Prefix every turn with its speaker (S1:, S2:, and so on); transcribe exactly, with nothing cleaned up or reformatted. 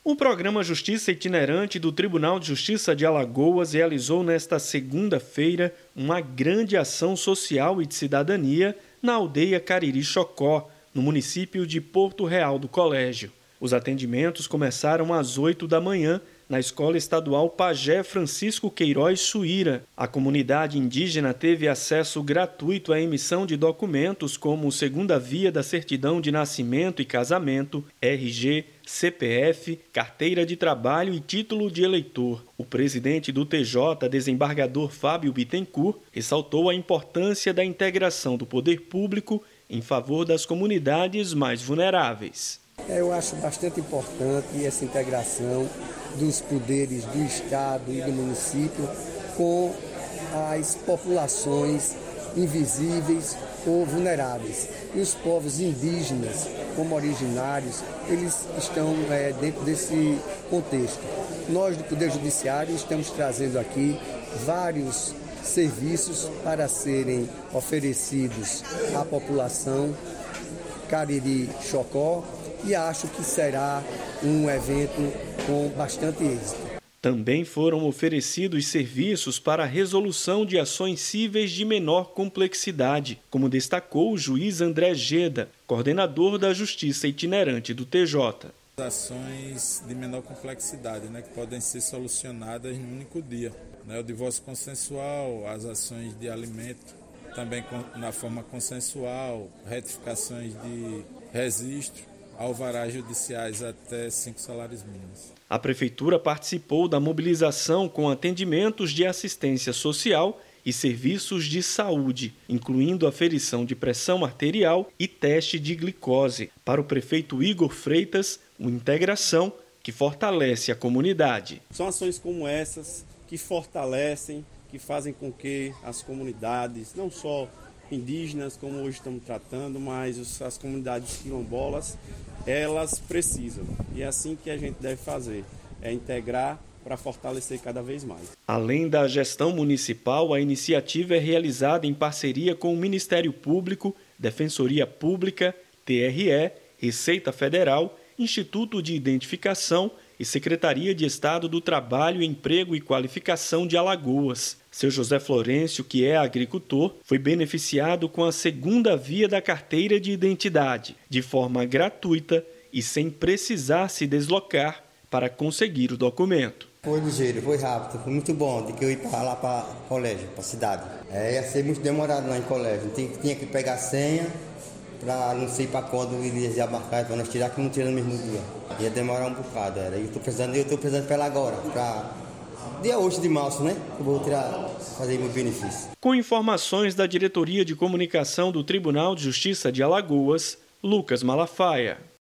S1: O programa Justiça Itinerante do Tribunal de Justiça de Alagoas realizou nesta segunda-feira uma grande ação social e de cidadania na aldeia Cariri Chocó, no município de Porto Real do Colégio. Os atendimentos começaram às oito da manhã na Escola Estadual Pajé Francisco Queiroz Suíra. A comunidade indígena teve acesso gratuito à emissão de documentos como segunda via da certidão de nascimento e casamento, R G, C P F, carteira de trabalho e título de eleitor. O presidente do T J, desembargador Fábio Bittencourt, ressaltou a importância da integração do poder público em favor das comunidades mais vulneráveis.
S2: Eu acho bastante importante essa integração dos poderes do Estado e do município com as populações invisíveis ou vulneráveis. E os povos indígenas, como originários, eles estão é, dentro desse contexto. Nós, do Poder Judiciário, estamos trazendo aqui vários serviços para serem oferecidos à população Cariri Chocó, e acho que será um evento com bastante êxito.
S1: Também foram oferecidos serviços para a resolução de ações cíveis de menor complexidade, como destacou o juiz André Geda, coordenador da Justiça Itinerante do T J.
S3: Ações de menor complexidade, né, que podem ser solucionadas em um único dia. Né, o divórcio consensual, as ações de alimento, também na forma consensual, retificações de registro, alvarás judiciais até cinco salários mínimos.
S1: A Prefeitura participou da mobilização com atendimentos de assistência social e serviços de saúde, incluindo aferição de pressão arterial e teste de glicose. Para o prefeito Igor Freitas, uma integração que fortalece a comunidade.
S4: São ações como essas que fortalecem, que fazem com que as comunidades, não só indígenas, como hoje estamos tratando, mas as comunidades quilombolas, elas precisam. E é assim que a gente deve fazer, é integrar para fortalecer cada vez mais.
S1: Além da gestão municipal, a iniciativa é realizada em parceria com o Ministério Público, Defensoria Pública, T R E, Receita Federal, Instituto de Identificação e Secretaria de Estado do Trabalho, Emprego e Qualificação de Alagoas. Seu José Florencio, que é agricultor, foi beneficiado com a segunda via da carteira de identidade, de forma gratuita e sem precisar se deslocar para conseguir o documento.
S5: Foi ligeiro, foi rápido, foi muito bom de que eu ir para lá para o colégio, para a cidade. É, ia ser muito demorado lá em colégio, tinha, tinha que pegar a senha para não sei para quando iria marcar para nós tirar, que não tira no mesmo dia. Ia demorar um bocado, era. Eu estou precisando, eu estou precisando para ela agora, para dia oito de março, né? Eu vou tirar, fazer meu benefício.
S1: Com informações da Diretoria de Comunicação do Tribunal de Justiça de Alagoas, Lucas Malafaia.